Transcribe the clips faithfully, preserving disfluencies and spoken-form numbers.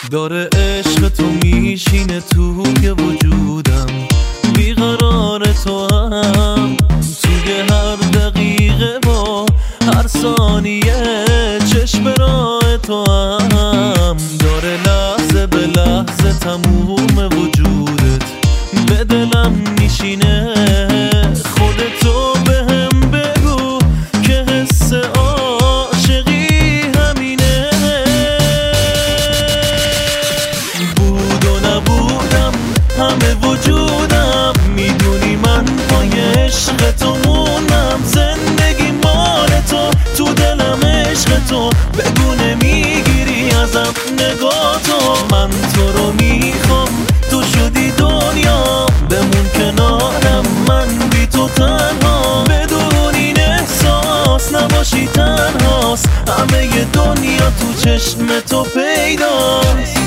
داره عشق تو میشینه توی وجودم، بیقرار تو هم توی هر دقیقه با هر ثانیه، چشم راه تو هم داره لحظه به لحظه تموم وجودت به دلم میشینه. خودتو به هم بگو که حس عاشقی همینه. بود و نبودم همه وجودم، میدونی من پای عشق تو موندم. زندگی مال تو، تو دلم عشق تو، بگو نمیگیری ازم نگاه تو. من تو رو میخوام، تو شدی دنیا، بمون کنارم من بی تو تنها. بدون این احساس نباشی تنهاست، همه دنیا تو چشم تو پیداست.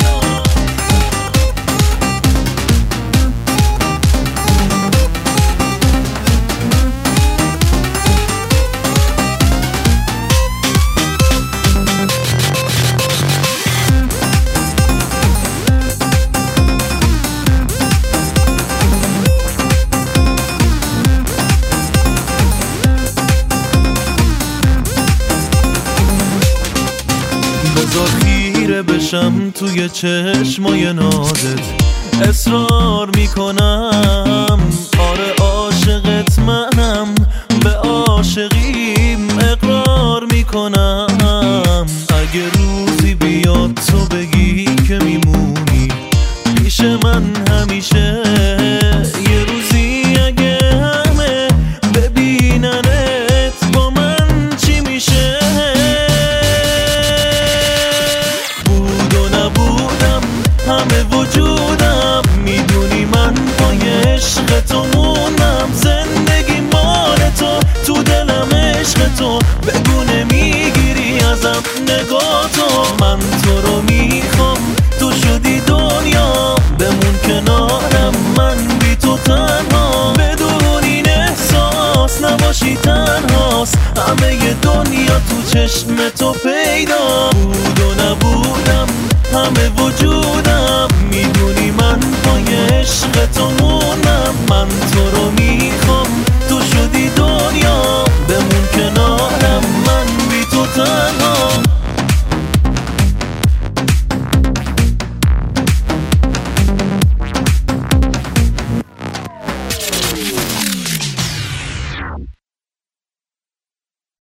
بذار خیره بشم توی چشمای نازت، اصرار میکنم آره عاشقت منم، به عاشقیم اقرار میکنم. اگه روزی بیاد تو بگی که میمونی پیش من همیشه، یه روزی اگه همه ببیننت با من چی میشه؟ همه وجودم، میدونی من پای عشق تو موندم. زندگی مال تو، تو دلم عشق تو، بگو نمیگیری ازم نگاه تو. من تو رو میخوام، تو شدی دنیا، بمون کنارم من بی تو تنها. بدون این احساس نباشی تنهاست، همه دنیا تو چشم تو پیدا. بود و نبودم همه وجودم، میدونی من پای عشق تو موندم. من تو